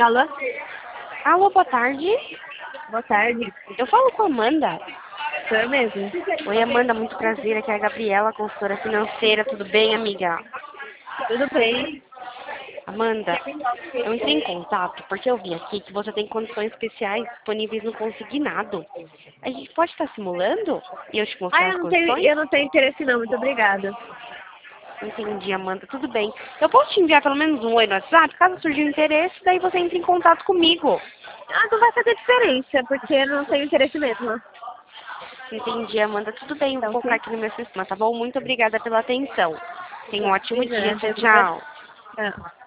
Alô? Alô, boa tarde. Boa tarde. Eu falo com a Amanda. Sou eu mesmo. Oi, Amanda, muito prazer. Aqui é a Gabriela, consultora financeira. Tudo bem, amiga? Tudo bem? Amanda, eu entrei em contato porque eu vi aqui que você tem condições especiais disponíveis no consignado. A gente pode estar simulando e eu te mostrar as condições? Eu não tenho interesse não, muito obrigada. Entendi, Amanda. Tudo bem. Eu posso te enviar pelo menos um oi no WhatsApp? Caso surja um interesse, daí você entra em contato comigo. Não vai fazer diferença, porque eu não tenho interesse mesmo. Entendi, Amanda. Tudo bem, eu vou Então, colocar aqui no meu sistema, tá bom? Muito obrigada pela atenção. Tenha um ótimo dia. obrigada. Tchau, tchau. Tchau.